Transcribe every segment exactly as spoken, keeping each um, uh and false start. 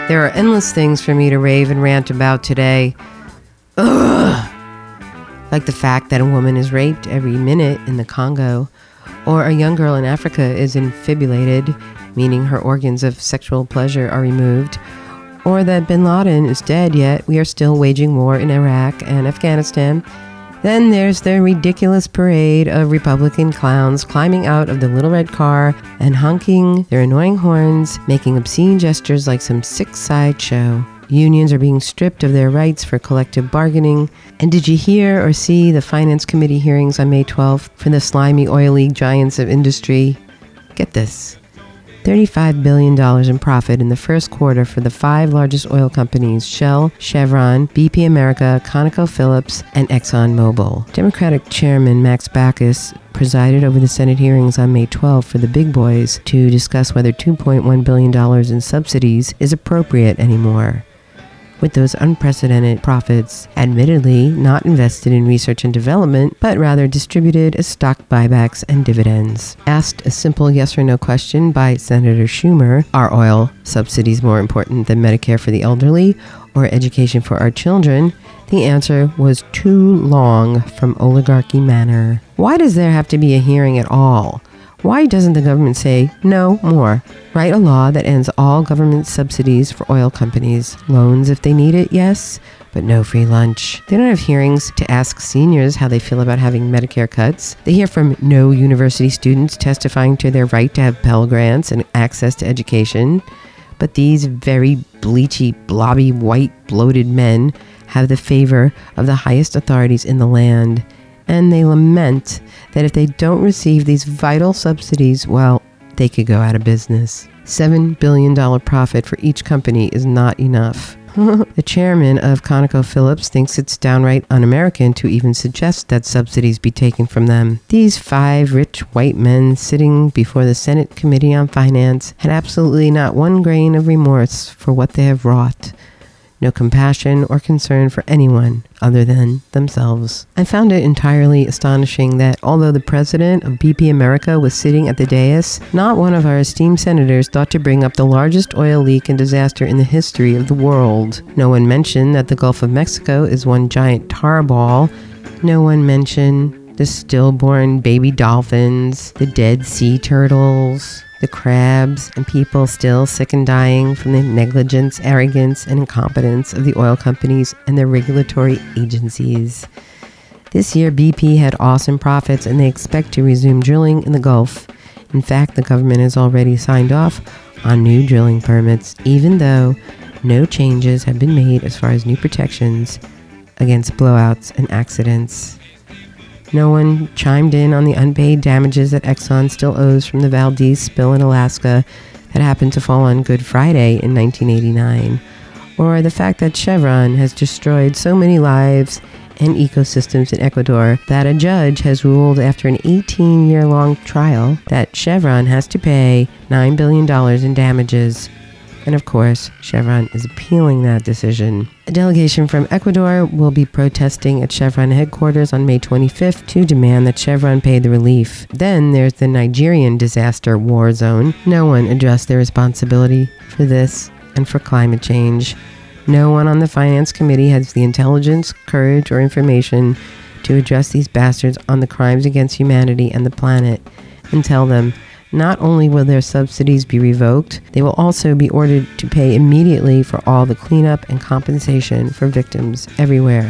There are endless things for me to rave and rant about today. Ugh. Like the fact that a woman is raped every minute in the Congo, or a young girl in Africa is infibulated, meaning her organs of sexual pleasure are removed, or that bin Laden is dead yet we are still waging war in Iraq and Afghanistan. Then there's the ridiculous parade of Republican clowns climbing out of the little red car and honking their annoying horns, making obscene gestures like some sick sideshow. Unions are being stripped of their rights for collective bargaining. And did you hear or see the Finance Committee hearings on May twelfth for the slimy, oily giants of industry? Get this. thirty-five billion dollars in profit in the first quarter for the five largest oil companies, Shell, Chevron, B P America, ConocoPhillips, and ExxonMobil. Democratic Chairman Max Baucus presided over the Senate hearings on May twelfth for the big boys to discuss whether two point one billion dollars in subsidies is appropriate anymore. With those unprecedented profits admittedly not invested in research and development, but rather distributed as stock buybacks and dividends. Asked a simple yes or no question by Senator Schumer, are oil subsidies more important than Medicare for the elderly or education for our children? The answer was too long from Oligarchy Manor. Why does there have to be a hearing at all? Why doesn't the government say no more? Write a law that ends all government subsidies for oil companies. Loans if they need it, yes, but no free lunch. They don't have hearings to ask seniors how they feel about having Medicare cuts. They hear from no university students testifying to their right to have Pell Grants and access to education. But these very bleachy, blobby, white, bloated men have the favor of the highest authorities in the land. And they lament that if they don't receive these vital subsidies, well, they could go out of business. seven billion dollars profit for each company is not enough. The chairman of ConocoPhillips thinks it's downright un-American to even suggest that subsidies be taken from them. These five rich white men sitting before the Senate Committee on Finance had absolutely not one grain of remorse for what they have wrought. No compassion or concern for anyone other than themselves. I found it entirely astonishing that although the president of B P America was sitting at the dais, not one of our esteemed senators thought to bring up the largest oil leak and disaster in the history of the world. No one mentioned that the Gulf of Mexico is one giant tar ball. No one mentioned the stillborn baby dolphins, the dead sea turtles, the crabs, and people still sick and dying from the negligence, arrogance, and incompetence of the oil companies and their regulatory agencies. This year, B P had awesome profits, and they expect to resume drilling in the Gulf. In fact, the government has already signed off on new drilling permits, even though no changes have been made as far as new protections against blowouts and accidents. No one chimed in on the unpaid damages that Exxon still owes from the Valdez spill in Alaska that happened to fall on Good Friday in nineteen eighty-nine, or the fact that Chevron has destroyed so many lives and ecosystems in Ecuador that a judge has ruled after an eighteen-year-long trial that Chevron has to pay nine billion dollars in damages. And of course, Chevron is appealing that decision. A delegation from Ecuador will be protesting at Chevron headquarters on May twenty-fifth to demand that Chevron pay the relief. Then there's the Nigerian disaster war zone. No one addressed their responsibility for this and for climate change. No one on the Finance Committee has the intelligence, courage, or information to address these bastards on the crimes against humanity and the planet and tell them, not only will their subsidies be revoked, they will also be ordered to pay immediately for all the cleanup and compensation for victims everywhere.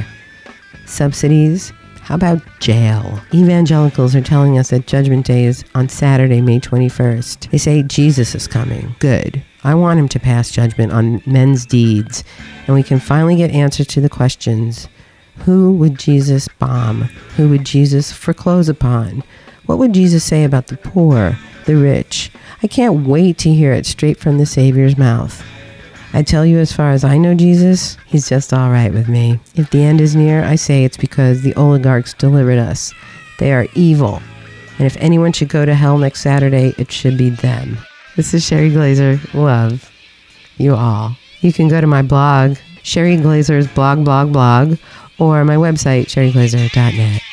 Subsidies? How about jail? Evangelicals are telling us that Judgment Day is on Saturday, May twenty-first. They say Jesus is coming. Good. I want him to pass judgment on men's deeds, and we can finally get answers to the questions. Who would Jesus bomb? Who would Jesus foreclose upon? What would Jesus say about the poor, the rich? I can't wait to hear it straight from the Savior's mouth. I tell you, as far as I know Jesus, he's just all right with me. If the end is near, I say it's because the oligarchs delivered us. They are evil. And if anyone should go to hell next Saturday, it should be them. This is Sherry Glazer. Love you all. You can go to my blog, Sherry Glazer's blog, blog, blog, or my website, sherry glazer dot net.